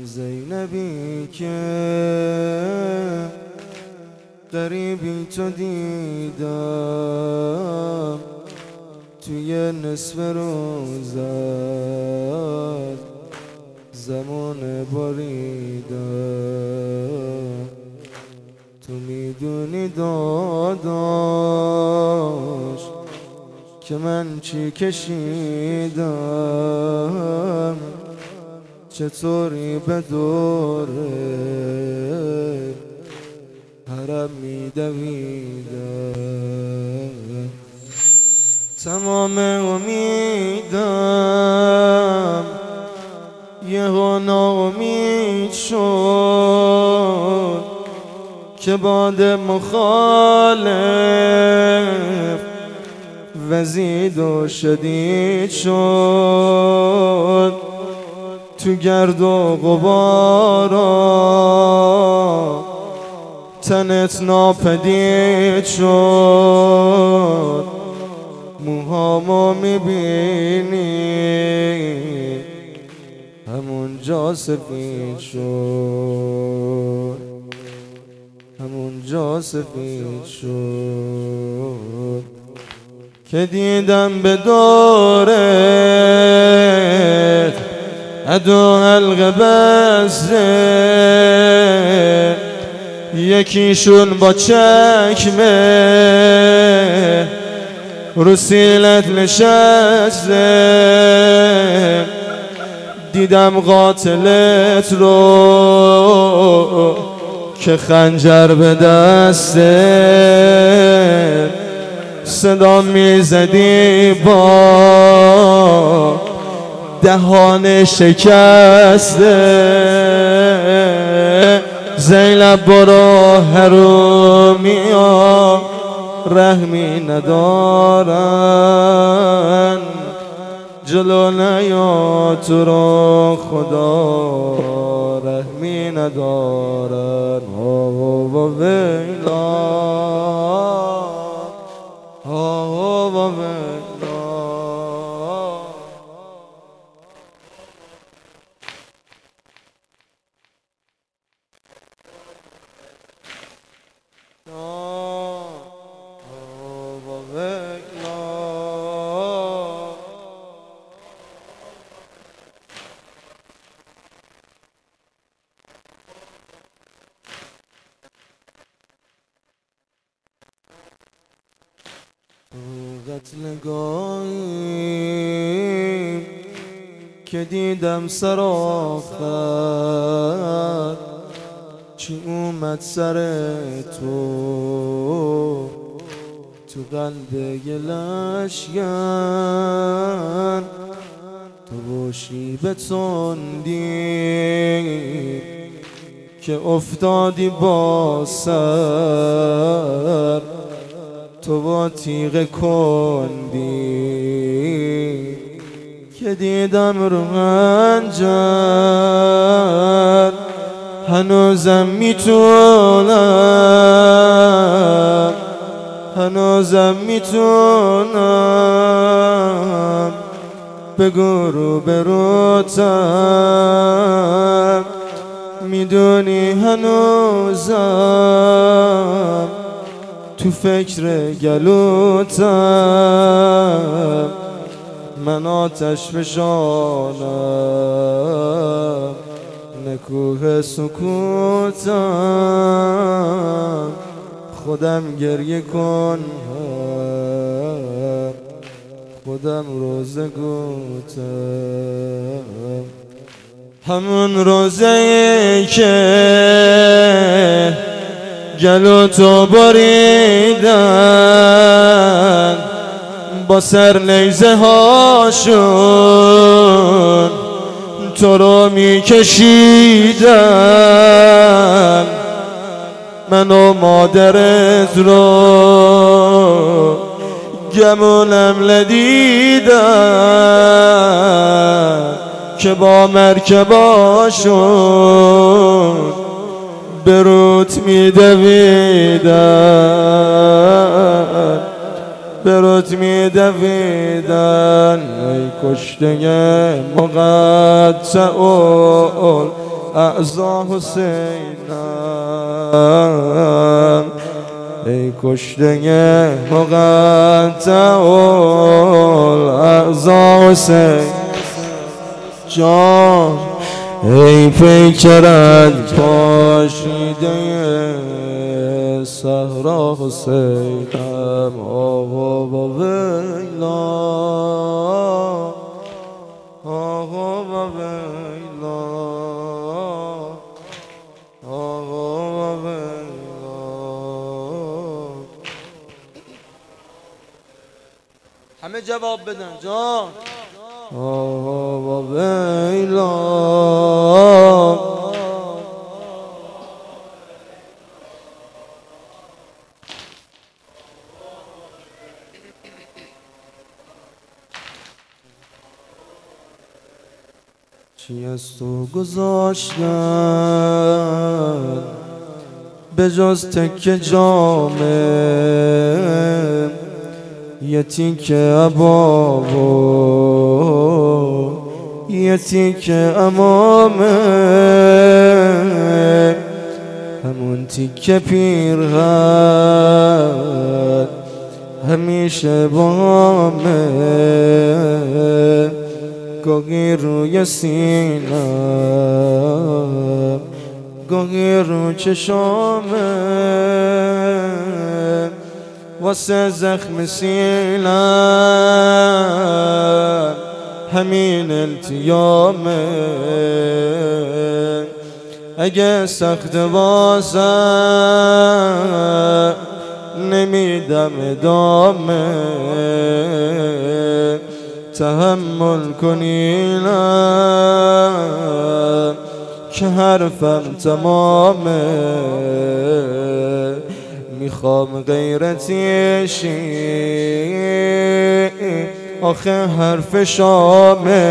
زینبی که غریبی تو دیدم توی نصف روزت زمان باریدم. تو میدونی داداش که من چی کشیدم، چطوری به دوره حرم میدویدم. تمام امیدم یهو ناامید شد که باد مخالف وزید و شدید شد. تو گرد و غبارا تنت ناپدید شد. موهامو میبینی همونجا سفید شد، همونجا سفید شد که دیدم به دورت ادو حلقه بسته، یکیشون با چکمه رو سیلت نشسته. دیدم قاتلت رو که خنجر به دسته، صدا میزدی با دهان شکسته. زینب برو حرومیا رحمی ندارن، جلو نیا تو رو خدا رحمی ندارن. و ویلا و ویلا. قتلگاهی که دیدم سر آخر چی اومد سر تو، تو قلب لشگر تو باشی به تندی که افتادی با سر، تو با تیغ کندی که دیدم رو منجر هنوزم میتونم، هنوزم میتونم بگو رو بروتم. میدونی هنوزم تو فکر گلوتم، من آتش فشانم نکوه سکوتم. خودم گریه کن خودم روزه گوتم. همون روزه که گلو تو بریدن با سر نیزه هاشون تو رو میکشیدن، من و مادرت رو گمونم لدیدن که با مرکباشون برود میدویدن، برود میدویدن. ای کشته مقطع اعضا حسینم ای کشته مقطع الاعضا حسین جان ای پیکرت پاشیده صحرا حسینم آقا با ویلا آقا با ویلا آقا با ویلا همه جواب بدن جان آقا با ویلا چی از تو گذاشتن به جز تکه جامه یه تیکه عبا و یه تیکه عمامه همون تیکه پیرهن همیشه بامه گاهی روی سینم گاهی رو چشامه واسه زخم سینم همین التیامه اگه سخت واسه نمیدم ادامه تحمل کنینم که حرفم تمامه میخوام غیرتی شی آخه حرف شامه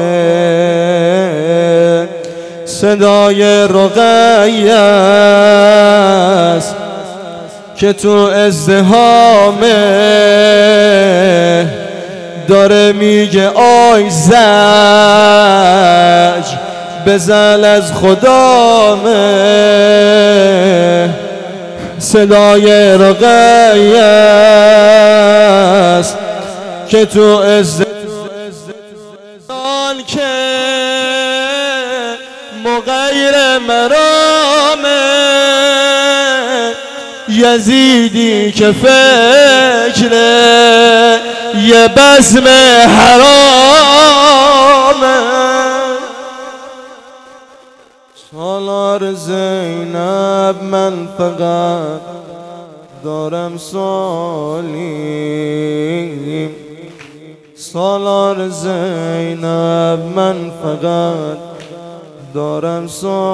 صدای رقیه است که تو ازدحامه داره میگه آی زج بزل از خدامه صدای رقیه است که تو ازدحام که مغیر مرامه یزیدی که فکر یه بزم حرامه سالار زینب من فقط دارم سالیم سالار زینب من فقط دارم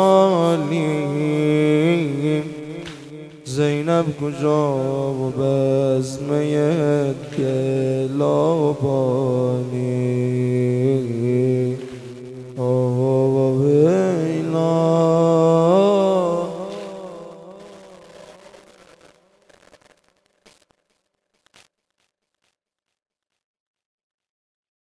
سالیم زینب کجا و بزمه دلابانی آه و ویلا